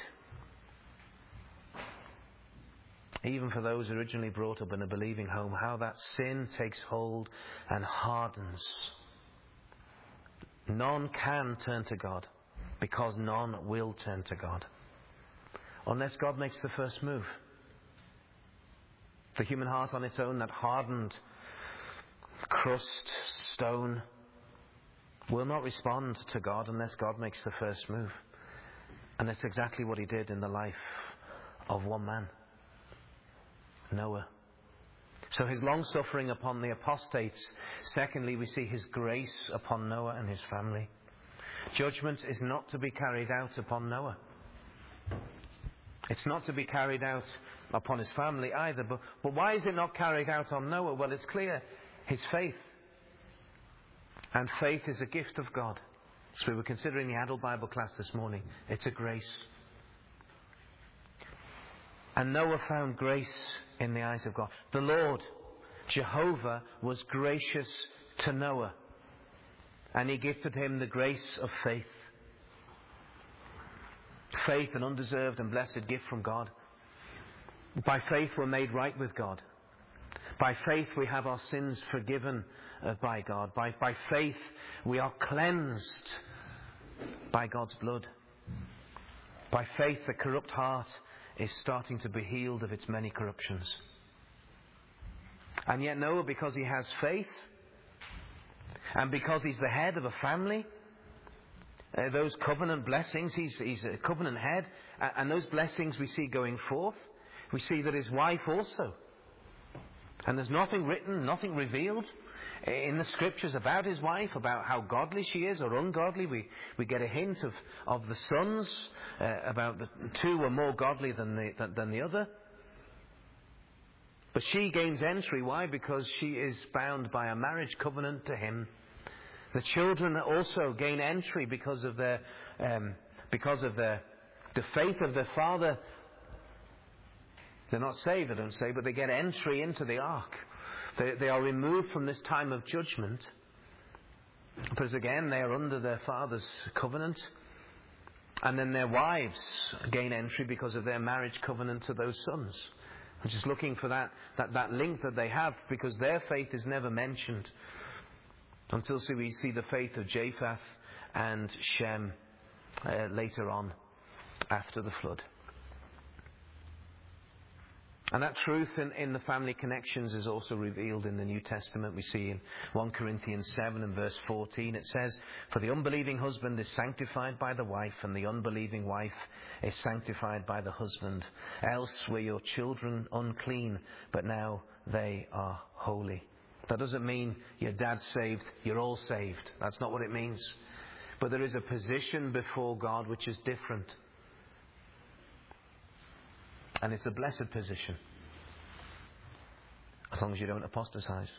Even for those originally brought up in a believing home, how that sin takes hold and hardens. None can turn to God because none will turn to God unless God makes the first move. The human heart on its own, that hardened crust, stone, will not respond to God unless God makes the first move. And that's exactly what he did in the life of one man, Noah. So his long-suffering upon the apostates. Secondly, we see his grace upon Noah and his family. Judgment is not to be carried out upon Noah. It's not to be carried out upon his family either. But, but why is it not carried out on Noah? Well, it's clear. His faith. And faith is a gift of God. As we were considering the adult Bible class this morning, it's a grace. And Noah found grace in the eyes of God. The Lord, Jehovah, was gracious to Noah. And he gifted him the grace of faith. Faith, an undeserved and blessed gift from God. By faith we're made right with God. By faith we have our sins forgiven uh, by God. By, by faith we are cleansed by God's blood. By faith the corrupt heart is starting to be healed of its many corruptions. And yet Noah, because he has faith, and because he's the head of a family, uh, those covenant blessings, he's, he's a covenant head, and, and those blessings we see going forth, we see that his wife also. And there's nothing written, nothing revealed in the scriptures about his wife, about how godly she is or ungodly. We we get a hint of, of the sons, uh, about the two were more godly than the, than, than the other. But she gains entry. Why? Because she is bound by a marriage covenant to him. The children also gain entry because of their um, because of their the faith of their father. They're not saved, I don't say, but they get entry into the ark. They, they are removed from this time of judgment, because again they are under their father's covenant. And then their wives gain entry because of their marriage covenant to those sons. I'm just looking for that, that, that link that they have, because their faith is never mentioned until we see the faith of Japheth and Shem uh, later on after the flood. And that truth in, in the family connections is also revealed in the New Testament. We see in First Corinthians seven and verse fourteen, it says, "For the unbelieving husband is sanctified by the wife, and the unbelieving wife is sanctified by the husband. Else were your children unclean, but now they are holy." That doesn't mean your dad's saved, you're all saved. That's not what it means. But there is a position before God which is different. And it's a blessed position. as long as you don't apostatize.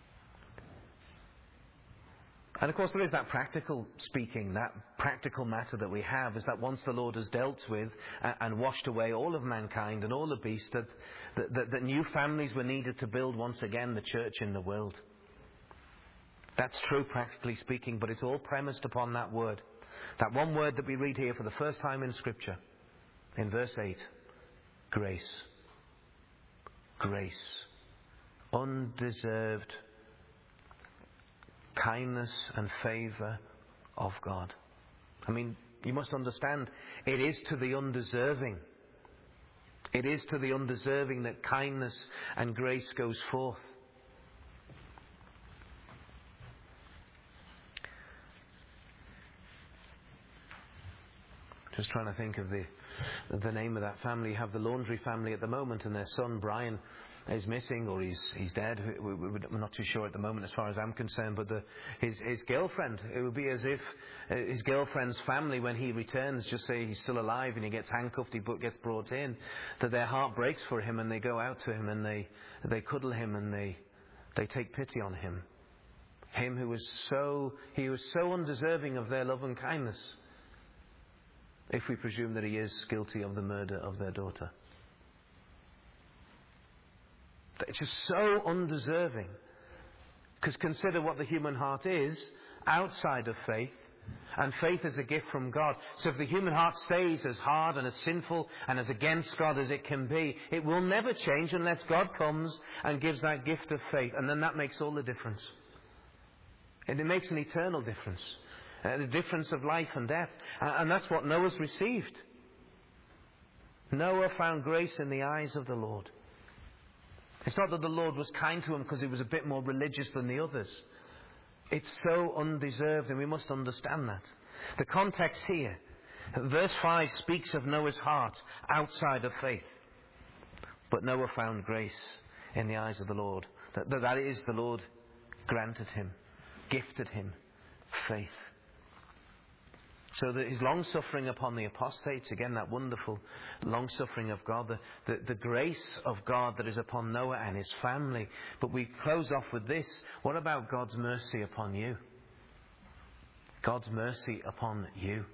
And of course there is that practical speaking, that practical matter that we have, is that once the Lord has dealt with and, and washed away all of mankind and all the beasts, that, that, that, that new families were needed to build once again the church in the world. That's true practically speaking, but it's all premised upon that word. That one word that we read here for the first time in Scripture, in verse eight. Grace. Grace. Undeserved kindness and favour of God. I mean, you must understand, it is to the undeserving. It is to the undeserving that kindness and grace goes forth. Just trying to think of the the name of that family. You have the Laundry family at the moment, and their son Brian is missing, or he's he's dead. We, we, we're not too sure at the moment, as far as I'm concerned. But the, his his girlfriend, it would be as if uh, his girlfriend's family, when he returns, just say he's still alive and he gets handcuffed, he gets brought in, that their heart breaks for him, and they go out to him and they they cuddle him and they they take pity on him. Him who was so he was so undeserving of their love and kindness. If we presume that he is guilty of the murder of their daughter. It's just so undeserving. Because consider what the human heart is outside of faith. And faith is a gift from God. So if the human heart stays as hard and as sinful and as against God as it can be, it will never change unless God comes and gives that gift of faith. And then that makes all the difference. And it makes an eternal difference. Uh, the difference of life and death. Uh, and that's what Noah's received. Noah found grace in the eyes of the Lord. It's not that the Lord was kind to him because he was a bit more religious than the others. It's so undeserved, and we must understand that. The context here, verse five speaks of Noah's heart outside of faith. But Noah found grace in the eyes of the Lord. That, that is, the Lord granted him, gifted him faith. So that his long-suffering upon the apostates, again that wonderful long-suffering of God, the, the, the grace of God that is upon Noah and his family. But we close off with this. What about God's mercy upon you? God's mercy upon you.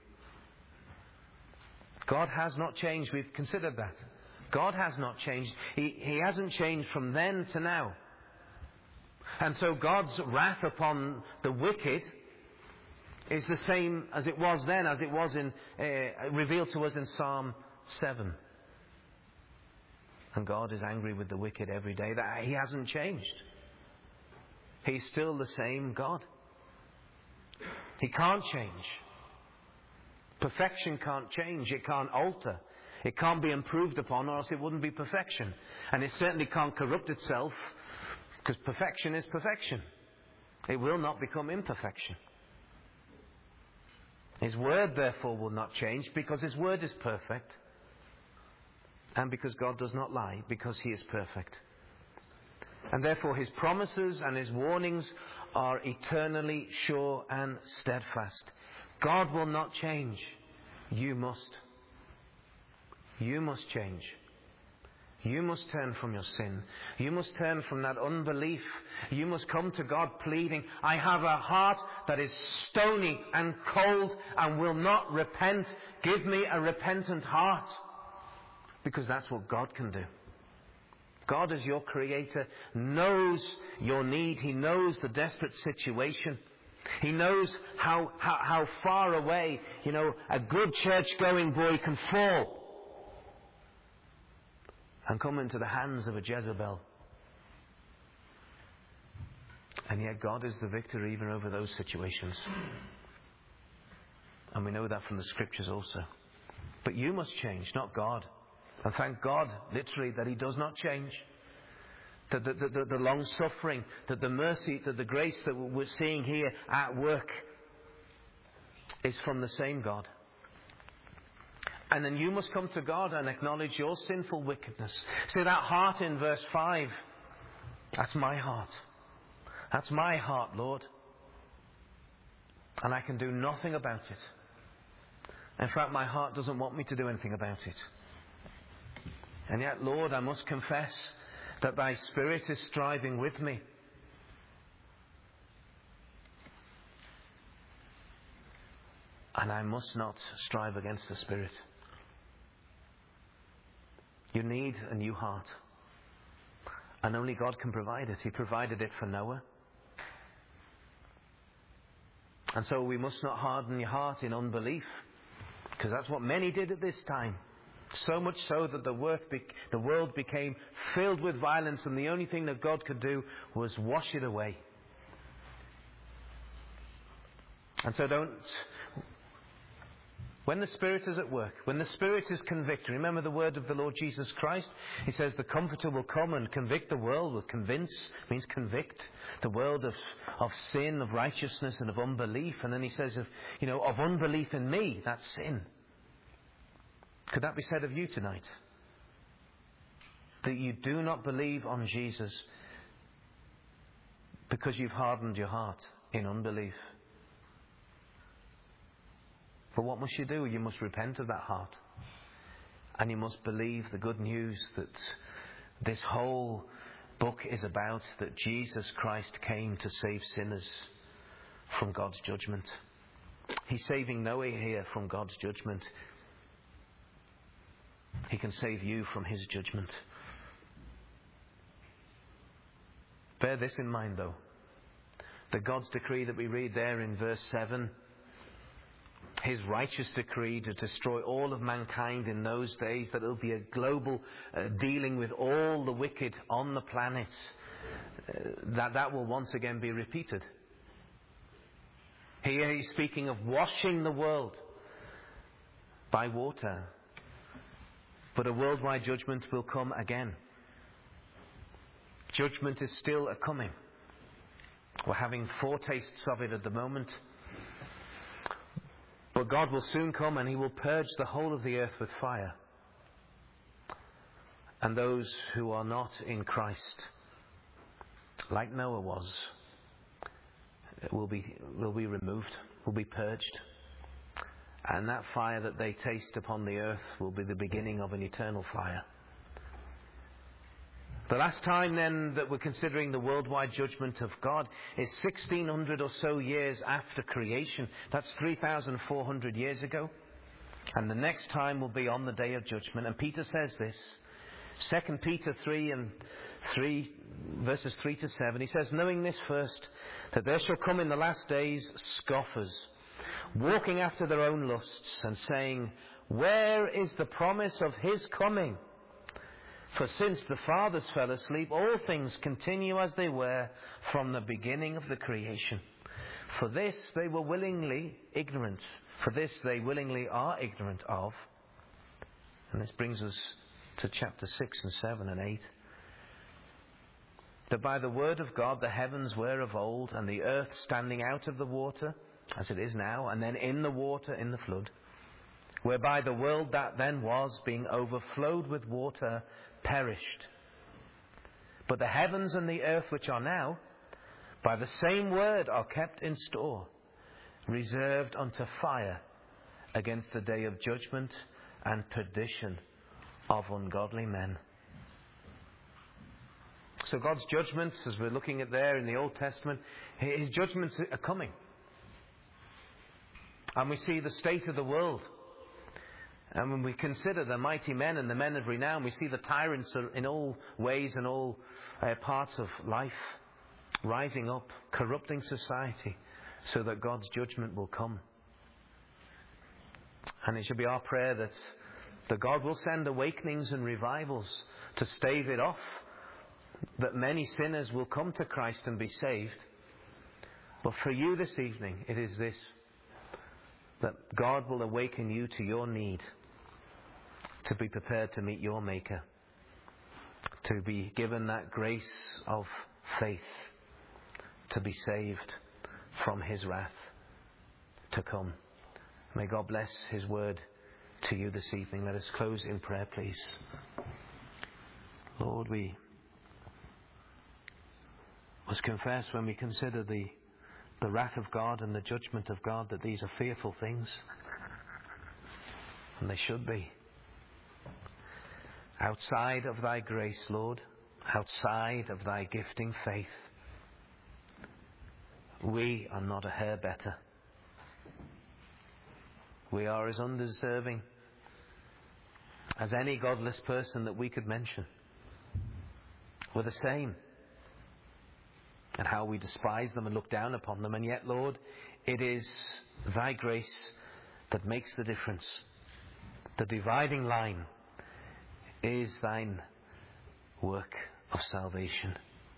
God has not changed. We've considered that. God has not changed. He, he hasn't changed from then to now. And so God's wrath upon the wicked is the same as it was then, as it was in uh, revealed to us in Psalm seven. And God is angry with the wicked every day. That He hasn't changed. He's still the same God. He can't change. Perfection can't change. It can't alter. It can't be improved upon, or else it wouldn't be perfection. And it certainly can't corrupt itself, because perfection is perfection. It will not become imperfection. His word, therefore, will not change, because His word is perfect. And because God does not lie, because He is perfect. And therefore His promises and His warnings are eternally sure and steadfast. God will not change. You must. You must change. You must turn from your sin. You must turn from that unbelief. You must come to God pleading, I have a heart that is stony and cold and will not repent. Give me a repentant heart. Because that's what God can do. God, as your creator, knows your need. He knows the desperate situation. He knows how, how, how far away, you know, a good church-going boy can fall and come into the hands of a Jezebel. And yet God is the victor even over those situations. And we know that from the Scriptures also. But you must change, not God. And thank God, literally, that He does not change. That the, the, the, the long-suffering, that the mercy, that the grace that we're seeing here at work is from the same God. And then you must come to God and acknowledge your sinful wickedness. See that heart in verse five? That's my heart. That's my heart, Lord. And I can do nothing about it. In fact, my heart doesn't want me to do anything about it. And yet, Lord, I must confess that thy Spirit is striving with me. And I must not strive against the Spirit. You need a new heart. And only God can provide it. He provided it for Noah. And so we must not harden your heart in unbelief, because that's what many did at this time. So much so that the, worth be- the world became filled with violence, and the only thing that God could do was wash it away. And so don't... When the Spirit is at work, when the Spirit is convicting, remember the word of the Lord Jesus Christ? He says the Comforter will come and convict the world. Will convince means convict the world of, of sin, of righteousness, and of unbelief. And then he says, of, you know, of unbelief in me, that's sin. Could that be said of you tonight? That you do not believe on Jesus because you've hardened your heart in unbelief. But what must you do? You must repent of that heart. And you must believe the good news that this whole book is about, that Jesus Christ came to save sinners from God's judgment. He's saving Noah here from God's judgment. He can save you from his judgment. Bear this in mind, though. That God's decree that we read there in verse seven, his righteous decree to destroy all of mankind in those days, that it will be a global uh, dealing with all the wicked on the planet, uh, that that will once again be repeated. Here he's speaking of washing the world by water. But a worldwide judgment will come again. Judgment is still a coming. We're having foretastes of it at the moment. But God will soon come and he will purge the whole of the earth with fire. And those who are not in Christ, like Noah was, will be, will be removed, will be purged. And that fire that they taste upon the earth will be the beginning of an eternal fire. The last time then that we're considering the worldwide judgment of God is sixteen hundred or so years after creation. That's three thousand four hundred years ago. And the next time will be on the day of judgment. And Peter says this. Second Peter three and three, verses three to seven. He says, knowing this first, that there shall come in the last days scoffers, walking after their own lusts, and saying, where is the promise of his coming? For since the fathers fell asleep, all things continue as they were from the beginning of the creation. For this they were willingly ignorant. For this they willingly are ignorant of. And this brings us to chapter six and seven and eight. That by the word of God the heavens were of old, and the earth standing out of the water, as it is now, and then in the water in the flood, whereby the world that then was, being overflowed with water, perished. But the heavens and the earth which are now, by the same word are kept in store, reserved unto fire against the day of judgment and perdition of ungodly men. So God's judgments, as we're looking at there in the Old Testament, his judgments are coming. And we see the state of the world. And when we consider the mighty men and the men of renown, we see the tyrants in all ways and all uh, parts of life rising up, corrupting society, so that God's judgment will come. And it should be our prayer that, that God will send awakenings and revivals to stave it off, that many sinners will come to Christ and be saved. But for you this evening, it is this, that God will awaken you to your need to be prepared to meet your Maker, to be given that grace of faith, to be saved from his wrath to come. May God bless his word to you this evening. Let us close in prayer, please. Lord, we must confess when we consider the, the wrath of God and the judgment of God that these are fearful things. And they should be. Outside of thy grace, Lord, outside of thy gifting faith. We are not a hair better. We are as undeserving as any godless person that we could mention. We're the same. And how we despise them and look down upon them. And yet, Lord, it is thy grace that makes the difference. The dividing line is thine work of salvation.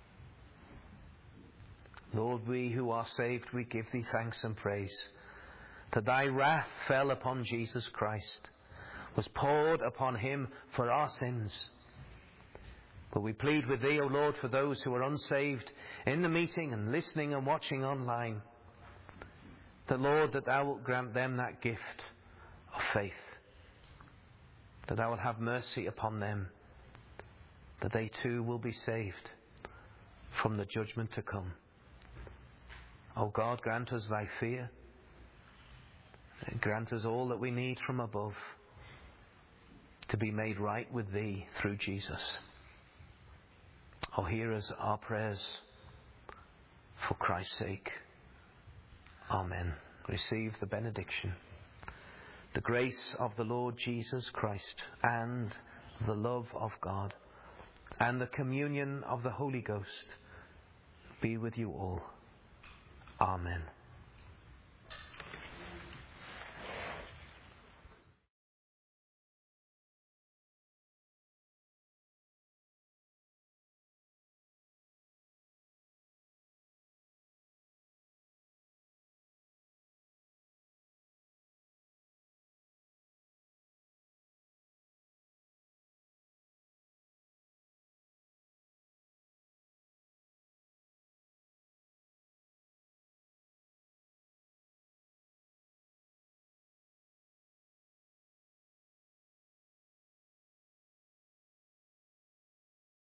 Lord, we who are saved, we give thee thanks and praise that thy wrath fell upon Jesus Christ, was poured upon him for our sins. But we plead with thee, O Lord, for those who are unsaved in the meeting and listening and watching online, that, Lord, that thou wilt grant them that gift of faith, that thou wilt have mercy upon them, that they too will be saved from the judgment to come. O God, grant us thy fear, and grant us all that we need from above to be made right with thee through Jesus. O hear us our prayers for Christ's sake. Amen. Receive the benediction. The grace of the Lord Jesus Christ and the love of God and the communion of the Holy Ghost be with you all. Amen.